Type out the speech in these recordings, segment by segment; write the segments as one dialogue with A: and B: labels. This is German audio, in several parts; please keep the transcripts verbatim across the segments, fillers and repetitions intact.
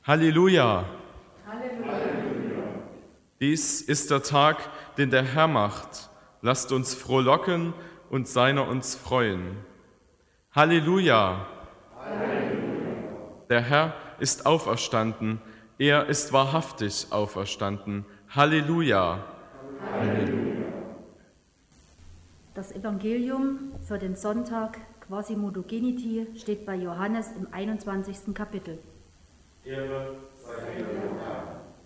A: Halleluja!
B: Halleluja!
A: Dies ist der Tag, den der Herr macht. Lasst uns frohlocken und seiner uns freuen. Halleluja!
B: Halleluja!
A: Der Herr ist auferstanden, er ist wahrhaftig auferstanden. Halleluja!
B: Halleluja! Das Evangelium für den Sonntag Quasimodo-Geniti steht bei Johannes im einundzwanzigsten Kapitel.
A: Ehre sei dir, Herr.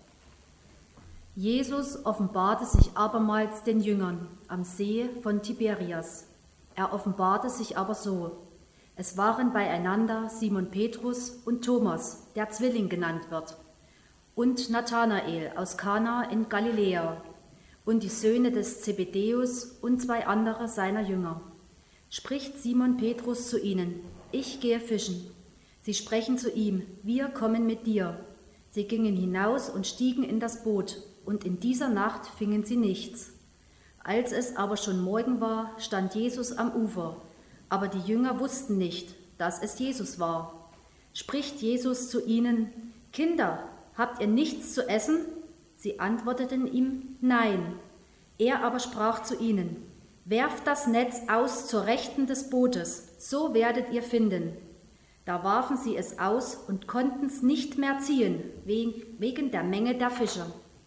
B: Jesus offenbarte sich abermals den Jüngern am See von Tiberias. Er offenbarte sich aber so: Es waren beieinander Simon Petrus und Thomas, der Zwilling genannt wird, und Nathanael aus Kana in Galiläa und die Söhne des Zebedäus und zwei andere seiner Jünger. Spricht Simon Petrus zu ihnen: Ich gehe fischen. Sie sprechen zu ihm: Wir kommen mit dir. Sie gingen hinaus und stiegen in das Boot, und in dieser Nacht fingen sie nichts. Als es aber schon Morgen war, stand Jesus am Ufer, aber die Jünger wussten nicht, dass es Jesus war. Spricht Jesus zu ihnen: Kinder, habt ihr nichts zu essen? Sie antworteten ihm: Nein. Er aber sprach zu ihnen: Werft das Netz aus zur Rechten des Bootes, so werdet ihr finden. Da warfen sie es aus und konnten es nicht mehr ziehen, wegen der Menge der Fische.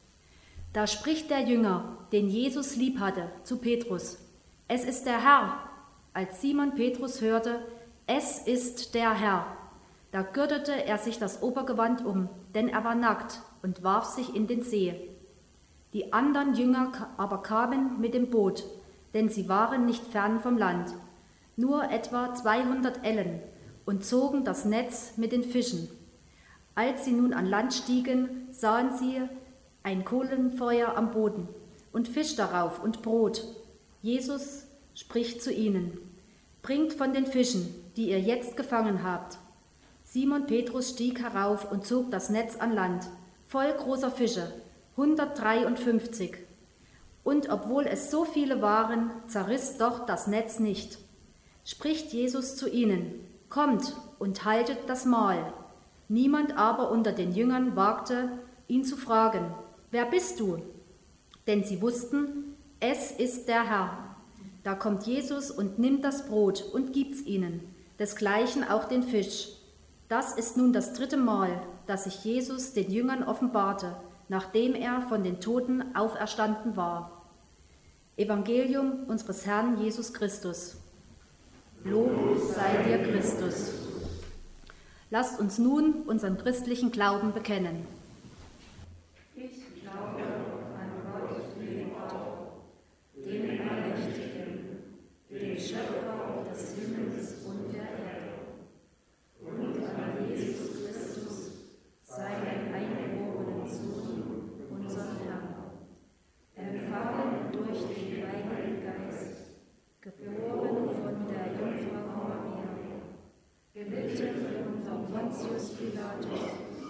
B: Da spricht der Jünger, den Jesus lieb hatte, zu Petrus: Es ist der Herr. Als Simon Petrus hörte: Es ist der Herr, da gürtete er sich das Obergewand um, denn er war nackt, und warf sich in den See. Die anderen Jünger aber kamen mit dem Boot, denn sie waren nicht fern vom Land, nur etwa zweihundert Ellen, und zogen das Netz mit den Fischen. Als sie nun an Land stiegen, sahen sie ein Kohlenfeuer am Boden und Fisch darauf und Brot. Jesus spricht zu ihnen: Bringt von den Fischen, die ihr jetzt gefangen habt. Simon Petrus stieg herauf und zog das Netz an Land, voll großer Fische, hundertdreiundfünfzig. Und obwohl es so viele waren, zerriss doch das Netz nicht. Spricht Jesus zu ihnen: Kommt und haltet das Mahl. Niemand aber unter den Jüngern wagte, ihn zu fragen: Wer bist du? Denn sie wussten, es ist der Herr. Da kommt Jesus und nimmt das Brot und gibt's ihnen, desgleichen auch den Fisch. Das ist nun das dritte Mal, dass sich Jesus den Jüngern offenbarte, nachdem er von den Toten auferstanden war. Evangelium unseres Herrn Jesus Christus. Lob sei dir, Christus. Lasst uns nun unseren christlichen Glauben bekennen.
C: Ich glaube an Gott, den Vater, den Allmächtigen, den Schöpfer des Himmels und der Erde, und an Jesus Christus, seinen eingeborenen Sohn, unseren Herrn, empfangen durch den Heiligen Geist, geboren von der Jungfrau Maria, gelitten unter Pontius Pilatus,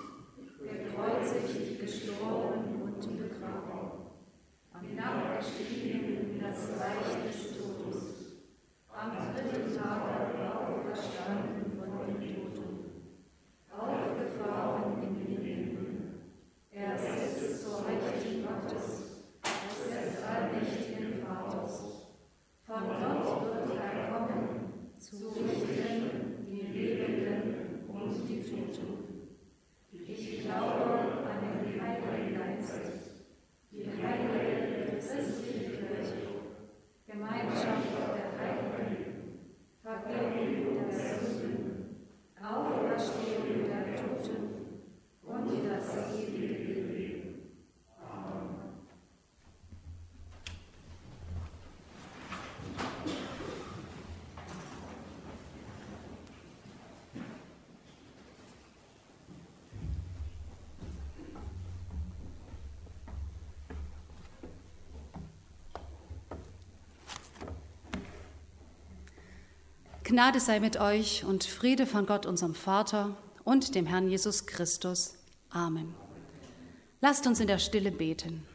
C: gekreuzigt, gestorben und begraben, hinabgestiegen in das Reich des Todes, am dritten Tage auferstanden von den Toten, aufgefahren in den Himmel. Er sitzt zur Rechten Gottes, des allmächtigen Vaters. Von dort wird er kommen, zu richten die Lebenden und die Toten. Ich glaube an den Heiligen Geist, die heilige christliche Kirche, Gemeinschaft der Heiligen, Vergebung der Sünden, Auferstehung der Toten und das ewige Leben. Amen.
D: Gnade sei mit euch und Friede von Gott, unserem Vater und dem Herrn Jesus Christus. Amen. Lasst uns in der Stille beten.